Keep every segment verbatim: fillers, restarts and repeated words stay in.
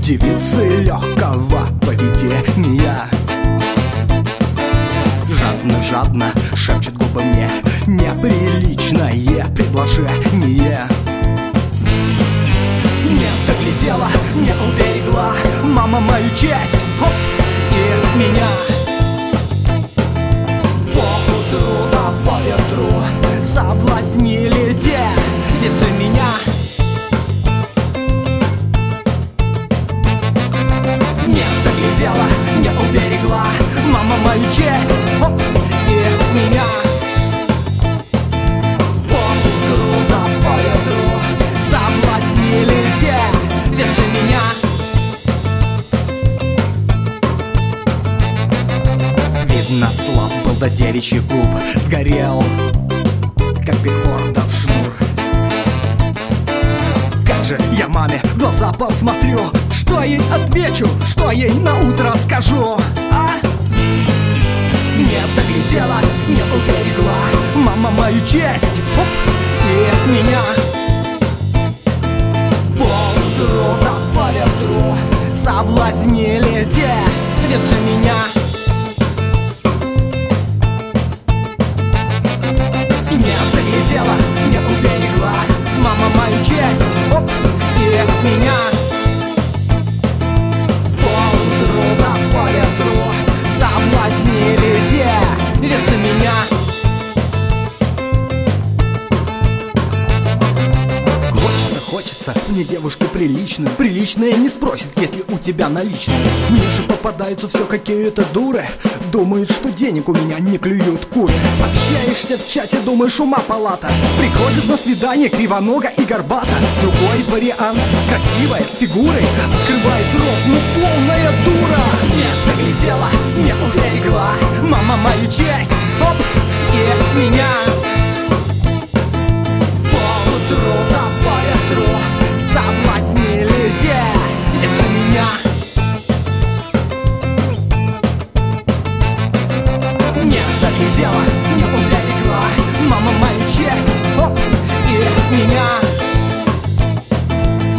девицы легкого поведения. Жадно-жадно шепчет губы мне неприличное предложение. Не доглядела, не уберегла мама мою честь, хоп, и меня. Поутру да по ветру соблазнили девицы меня. Не доглядела, не уберегла мама мою честь, хоп, и меня. Поутру да по ветру соблазнили девицы меня. Видно, слаб был до девичьих губ, сгорел, как Бигфордов шнур. Как же я маме в глаза посмотрю, что ей отвечу, что ей на утро скажу, а? Не доглядела, не уберегла мама мою честь, оп, и меня. Поутру да по ветру соблазнили девицы меня. Не доглядела, не уберегла мама мою честь, оп, и меня. Поутру да по ветру соблазнили девицы меня. Хочется мне девушки приличную. Приличная не спросит, если у тебя наличные. Мне же попадаются все какие-то дуры. Думают, что денег у меня не клюют куры. Общаешься в чате, думаешь, ума палата. Приходит на свидание кривонога и горбата. Другой вариант, красивая, с фигурой, открывает рот, ну полная дура. Не доглядела, не уберегла мама мою честь, оп, и меня. Поутру да по ветру соблазнили девицы меня. Не доглядела, не уберегла мама мою честь, оп, и меня.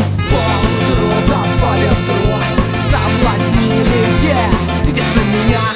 Поутру да по ветру соблазнили девицы меня.